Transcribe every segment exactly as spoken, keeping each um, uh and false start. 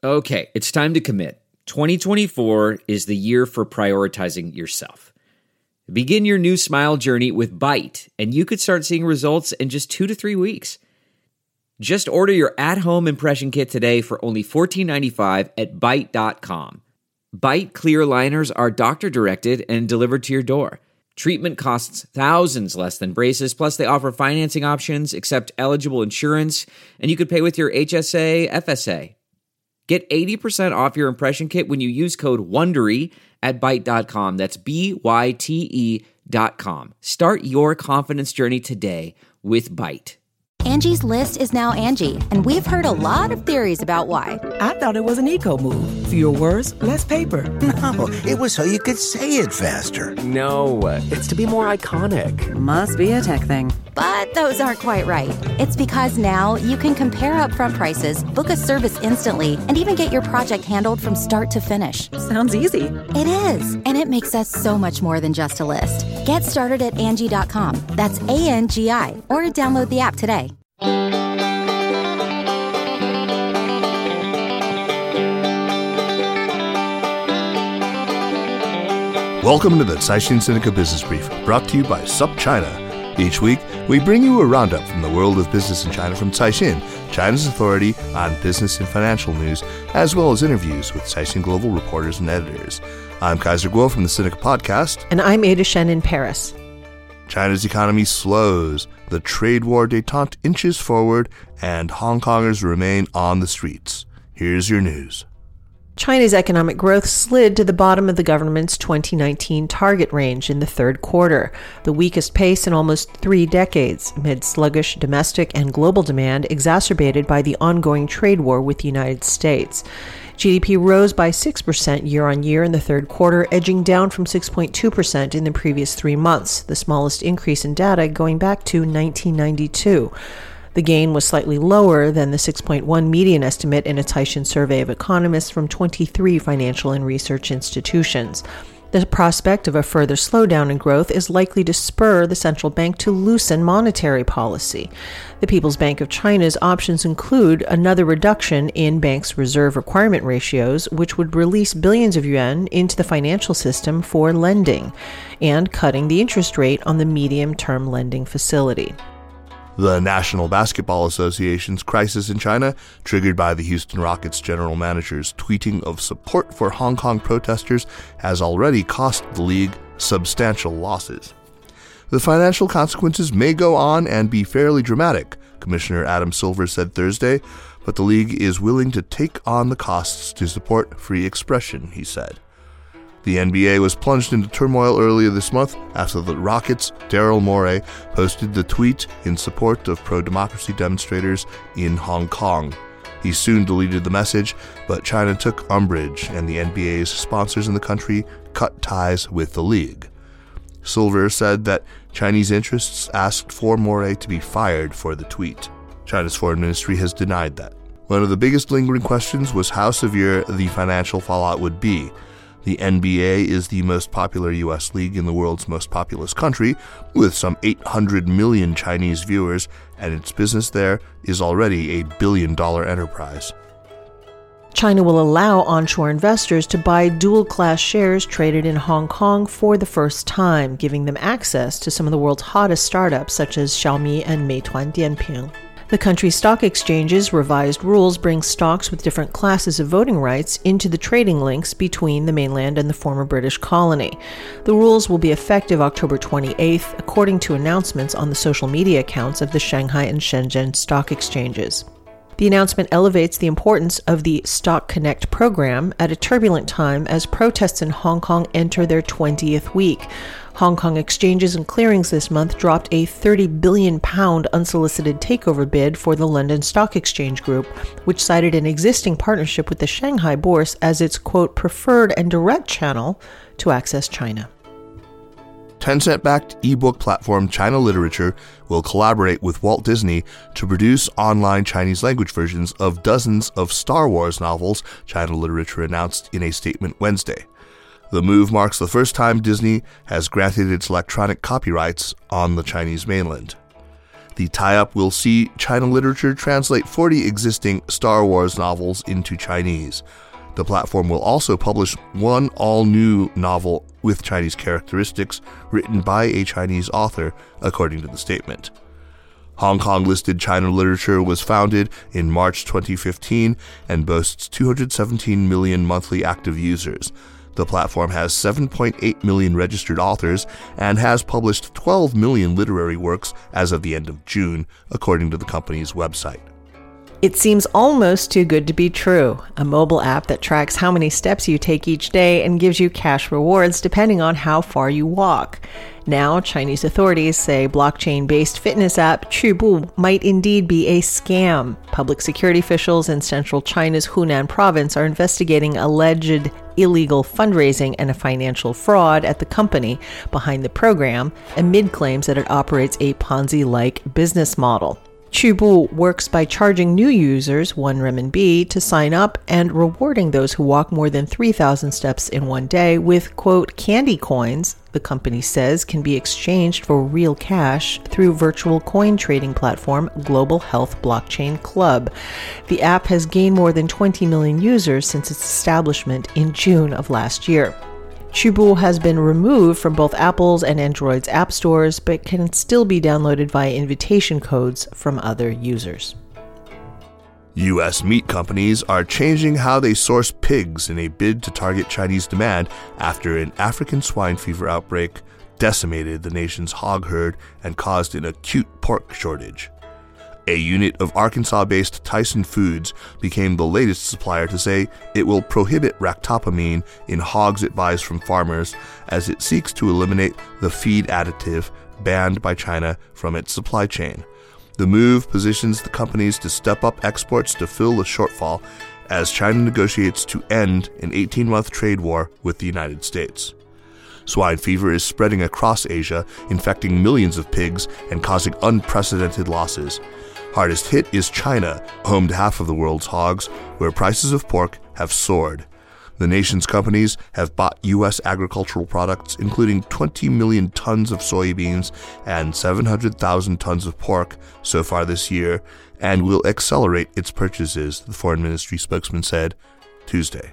Okay, it's time to commit. twenty twenty-four is the year for prioritizing yourself. Begin your new smile journey with Byte, and you could start seeing results in just two to three weeks. Just order your at-home impression kit today for only fourteen ninety-five at byte dot com. Byte clear aligners are doctor-directed and delivered to your door. Treatment costs thousands less than braces, plus they offer financing options, accept eligible insurance, and you could pay with your H S A, F S A. Get eighty percent off your impression kit when you use code WONDERY at byte dot com. That's B Y T E dot com. Start your confidence journey today with Byte. Angie's List is now Angie, and we've heard a lot of theories about why. I thought it was an eco move. Fewer words, less paper. No, it was so you could say it faster. No, it's to be more iconic. Must be a tech thing. But those aren't quite right. It's because now you can compare upfront prices, book a service instantly, and even get your project handled from start to finish. Sounds easy. It is, and it makes us so much more than just a list. Get started at Angie dot com. That's A N G I, or download the app today. Welcome to the Caixin Sinica Business Brief, brought to you by SupChina. Each week, we bring you a roundup from the world of business in China from Caixin, China's authority on business and financial news, as well as interviews with Caixin Global reporters and editors. I'm Kaiser Guo from the Sinica Podcast. And I'm Ada Shen in Paris. China's economy slows, the trade war détente inches forward, and Hong Kongers remain on the streets. Here's your news. China's economic growth slid to the bottom of the government's twenty nineteen target range in the third quarter, the weakest pace in almost three decades, amid sluggish domestic and global demand exacerbated by the ongoing trade war with the United States. G D P rose by six percent year-on-year in the third quarter, edging down from six point two percent in the previous three months, the smallest increase in data going back to nineteen ninety-two. The gain was slightly lower than the six point one median estimate in a Caixin survey of economists from twenty-three financial and research institutions. The prospect of a further slowdown in growth is likely to spur the central bank to loosen monetary policy. The People's Bank of China's options include another reduction in bank's reserve requirement ratios, which would release billions of yuan into the financial system for lending, and cutting the interest rate on the medium-term lending facility. The National Basketball Association's crisis in China, triggered by the Houston Rockets general manager's tweeting of support for Hong Kong protesters, has already cost the league substantial losses. The financial consequences may go on and be fairly dramatic, Commissioner Adam Silver said Thursday, but the league is willing to take on the costs to support free expression, he said. The N B A was plunged into turmoil earlier this month after the Rockets' Daryl Morey posted the tweet in support of pro-democracy demonstrators in Hong Kong. He soon deleted the message, but China took umbrage, and the N B A's sponsors in the country cut ties with the league. Silver said that Chinese interests asked for Morey to be fired for the tweet. China's foreign ministry has denied that. One of the biggest lingering questions was how severe the financial fallout would be. The N B A is the most popular U S league in the world's most populous country, with some eight hundred million Chinese viewers, and its business there is already a billion-dollar enterprise. China will allow onshore investors to buy dual-class shares traded in Hong Kong for the first time, giving them access to some of the world's hottest startups such as Xiaomi and Meituan Dianping. The country's stock exchange's revised rules bring stocks with different classes of voting rights into the trading links between the mainland and the former British colony. The rules will be effective October twenty-eighth, according to announcements on the social media accounts of the Shanghai and Shenzhen stock exchanges. The announcement elevates the importance of the Stock Connect program at a turbulent time as protests in Hong Kong enter their twentieth week. Hong Kong exchanges and clearings this month dropped a thirty billion pounds unsolicited takeover bid for the London Stock Exchange Group, which cited an existing partnership with the Shanghai Bourse as its, quote, preferred and direct channel to access China. Tencent-backed ebook platform China Literature will collaborate with Walt Disney to produce online Chinese language versions of dozens of Star Wars novels, China Literature announced in a statement Wednesday. The move marks the first time Disney has granted its electronic copyrights on the Chinese mainland. The tie-up will see China Literature translate forty existing Star Wars novels into Chinese. The platform will also publish one all-new novel with Chinese characteristics written by a Chinese author, according to the statement. Hong Kong-listed China Literature was founded in March twenty fifteen and boasts two hundred seventeen million monthly active users. The platform has seven point eight million registered authors and has published twelve million literary works as of the end of June, according to the company's website. It seems almost too good to be true. A mobile app that tracks how many steps you take each day and gives you cash rewards depending on how far you walk. Now, Chinese authorities say blockchain-based fitness app Qubu might indeed be a scam. Public security officials in central China's Hunan province are investigating alleged illegal fundraising and a financial fraud at the company behind the program, amid claims that it operates a Ponzi-like business model. Qubu works by charging new users one renminbi to sign up and rewarding those who walk more than three thousand steps in one day with, quote, candy coins, the company says can be exchanged for real cash through virtual coin trading platform Global Health Blockchain Club. The app has gained more than twenty million users since its establishment in June of last year. Qubu has been removed from both Apple's and Android's app stores, but can still be downloaded via invitation codes from other users. U S meat companies are changing how they source pigs in a bid to target Chinese demand after an African swine fever outbreak decimated the nation's hog herd and caused an acute pork shortage. A unit of Arkansas-based Tyson Foods became the latest supplier to say it will prohibit ractopamine in hogs it buys from farmers as it seeks to eliminate the feed additive banned by China from its supply chain. The move positions the companies to step up exports to fill the shortfall as China negotiates to end an eighteen-month trade war with the United States. Swine fever is spreading across Asia, infecting millions of pigs and causing unprecedented losses. Hardest hit is China, home to half of the world's hogs, where prices of pork have soared. The nation's companies have bought U S agricultural products, including twenty million tons of soybeans and seven hundred thousand tons of pork so far this year, and will accelerate its purchases, the Foreign Ministry spokesman said Tuesday.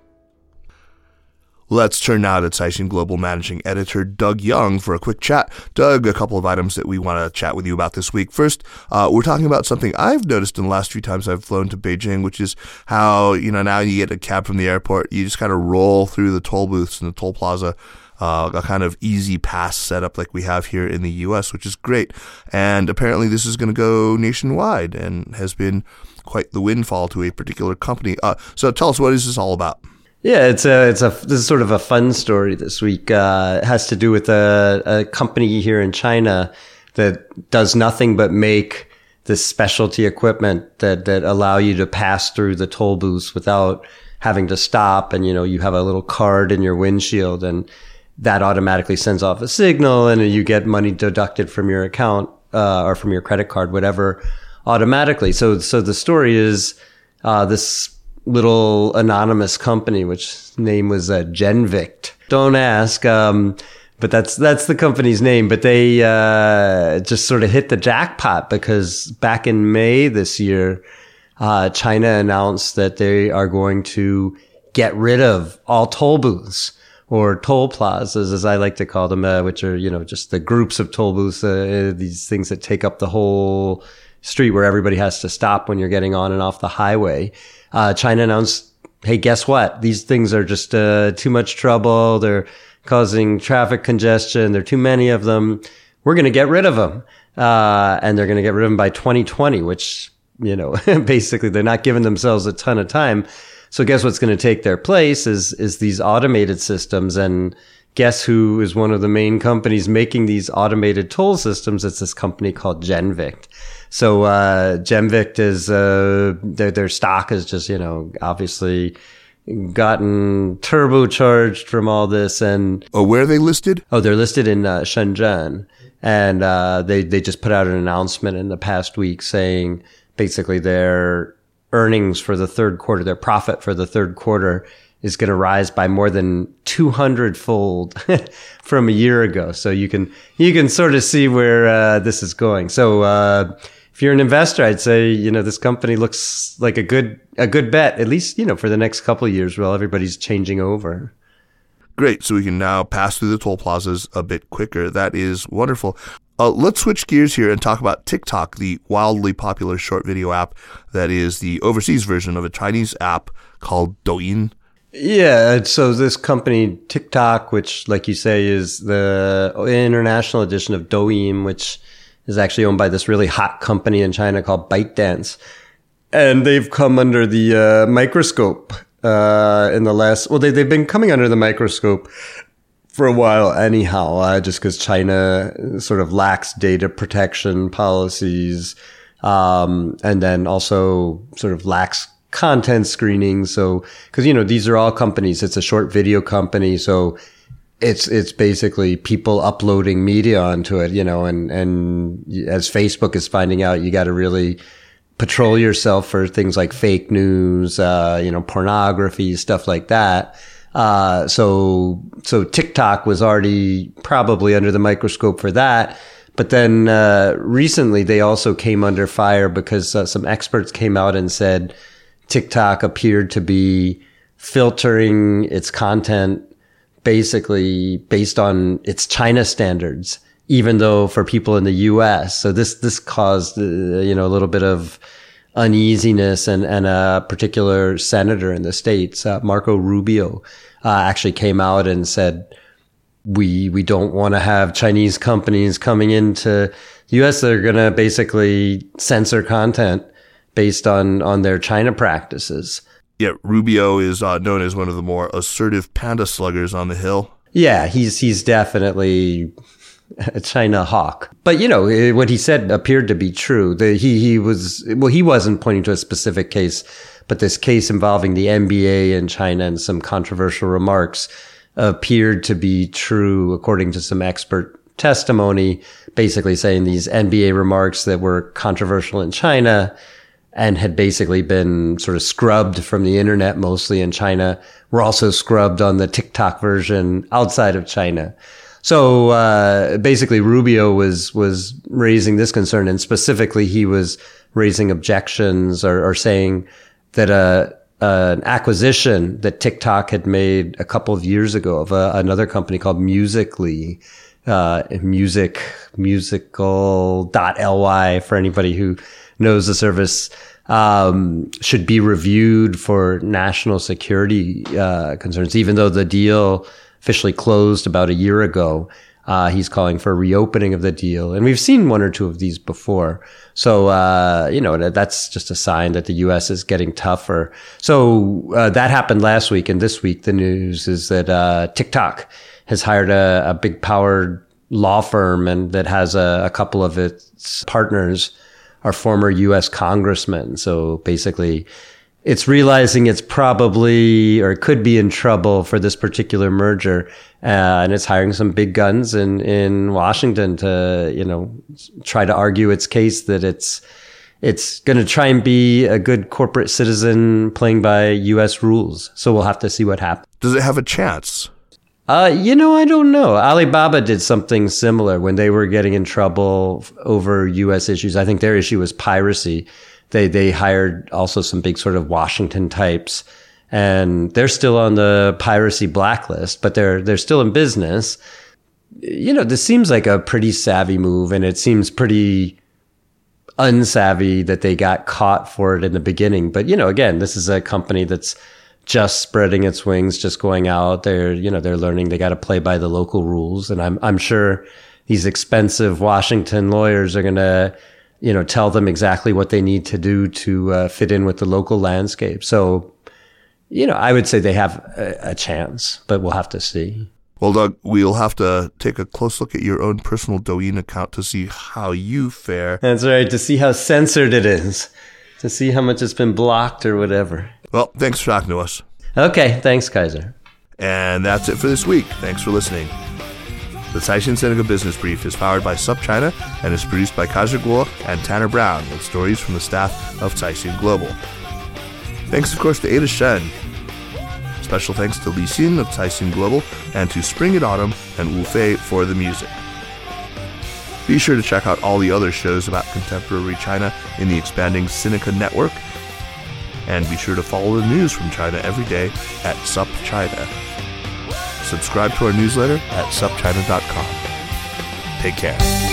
Let's turn now to Caixin Global Managing Editor Doug Young for a quick chat. Doug, a couple of items that we want to chat with you about this week. First, uh, we're talking about something I've noticed in the last few times I've flown to Beijing, which is how, you know, now you get a cab from the airport, you just kind of roll through the toll booths in the toll plaza, uh, a kind of easy pass setup like we have here in the U S, which is great. And apparently this is going to go nationwide and has been quite the windfall to a particular company. Uh, so tell us, what is this all about? Yeah, it's a, it's a, this is sort of a fun story this week. Uh, it has to do with a, a company here in China that does nothing but make this specialty equipment that, that allow you to pass through the toll booths without having to stop. And, you know, you have a little card in your windshield and that automatically sends off a signal and you get money deducted from your account, uh, or from your credit card, whatever, automatically. So, so the story is, uh, this little anonymous company, which name was uh, Genvict. Don't ask, um, but that's that's the company's name. But they uh, just sort of hit the jackpot because back in May this year, uh, China announced that they are going to get rid of all toll booths or toll plazas, as I like to call them, uh, which are, you know, just the groups of toll booths, uh, these things that take up the whole street where everybody has to stop when you're getting on and off the highway. Uh, China announced, hey, guess what? These things are just, uh, too much trouble. They're causing traffic congestion. There are too many of them. We're going to get rid of them. Uh, and they're going to get rid of them by twenty twenty, which, you know, basically they're not giving themselves a ton of time. So guess what's going to take their place is, is these automated systems. And guess who is one of the main companies making these automated toll systems? It's this company called Genvict. So, uh, Genvict is, uh, their, their stock is just, you know, obviously gotten turbocharged from all this. And oh, where are they listed? Oh, they're listed in, uh, Shenzhen. And, uh, they, they just put out an announcement in the past week saying basically their earnings for the third quarter, their profit for the third quarter is going to rise by more than two hundred fold from a year ago. So you can you can sort of see where uh, this is going. So uh, if you're an investor, I'd say, you know, this company looks like a good a good bet, at least, you know, for the next couple of years while everybody's changing over. Great. So we can now pass through the toll plazas a bit quicker. That is wonderful. Uh, let's switch gears here and talk about TikTok, the wildly popular short video app that is the overseas version of a Chinese app called Douyin. Yeah, so this company, TikTok, which, like you say, is the international edition of Douyin, which is actually owned by this really hot company in China called ByteDance. And they've come under the uh, microscope uh, in the last, well, they, they've been coming under the microscope for a while anyhow, uh, just because China sort of lacks data protection policies, um, and then also sort of lacks content screening. So, cause, you know, these are all companies. It's a short video company. So it's, it's basically people uploading media onto it, you know, and, and as Facebook is finding out, you got to really patrol yourself for things like fake news, uh, you know, pornography, stuff like that. Uh, so, so TikTok was already probably under the microscope for that. But then, uh, recently they also came under fire because uh, some experts came out and said, TikTok appeared to be filtering its content basically based on its China standards, even though for people in the U S. So this, this caused, uh, you know, a little bit of uneasiness, and, and a particular senator in the States, uh, Marco Rubio, uh, actually came out and said, we, we don't want to have Chinese companies coming into the U S that are going to basically censor content based on, on their China practices. Yeah, Rubio is uh, known as one of the more assertive panda sluggers on the Hill. Yeah, he's he's definitely a China hawk. But, you know, what he said appeared to be true. The, he, he was, well, he wasn't pointing to a specific case, but this case involving the N B A in China and some controversial remarks appeared to be true, according to some expert testimony, basically saying these N B A remarks that were controversial in China and had basically been sort of scrubbed from the internet, mostly in China, were also scrubbed on the TikTok version outside of China. So, uh, basically Rubio was, was raising this concern, and specifically he was raising objections or, or saying that, uh, uh, an acquisition that TikTok had made a couple of years ago of a, another company called Musical.ly, uh, music, musical dot L Y for anybody who knows the service, um, should be reviewed for national security, uh, concerns, even though the deal officially closed about a year ago. Uh, he's calling for a reopening of the deal. And we've seen one or two of these before. So, uh, you know, that's just a sign that the U S is getting tougher. So, uh, that happened last week. And this week, the news is that, uh, TikTok has hired a, a big powered law firm, and that has a, a couple of its partners are former U S congressmen. So basically, it's realizing it's probably or could be in trouble for this particular merger, uh, and it's hiring some big guns in, in Washington to, you know, try to argue its case that it's it's going to try and be a good corporate citizen playing by U S rules. So we'll have to see what happens. Does it have a chance? Uh, you know, I don't know. Alibaba did something similar when they were getting in trouble over U S issues. I think their issue was piracy. They, they hired also some big sort of Washington types, and they're still on the piracy blacklist, but they're, they're still in business. You know, this seems like a pretty savvy move, and it seems pretty unsavvy that they got caught for it in the beginning. But, you know, again, this is a company that's just spreading its wings, just going out there. You know, they're learning they got to play by the local rules. And I'm, I'm sure these expensive Washington lawyers are going to, you know, tell them exactly what they need to do to uh, fit in with the local landscape. So, you know, I would say they have a, a chance, but we'll have to see. Well, Doug, we'll have to take a close look at your own personal Douyin account to see how you fare. That's right, to see how censored it is, to see how much it's been blocked or whatever. Well, thanks for talking to us. Okay, thanks, Kaiser. And that's it for this week. Thanks for listening. The Caixin Sinica Business Brief is powered by SupChina and is produced by Kaiser Kuo and Tanner Brown with stories from the staff of Caixin Global. Thanks, of course, to Ada Shen. Special thanks to Li Xin of Caixin Global and to Spring and Autumn and Wu Fei for the music. Be sure to check out all the other shows about contemporary China in the expanding Sinica network. And be sure to follow the news from China every day at SupChina. Subscribe to our newsletter at sup china dot com. Take care.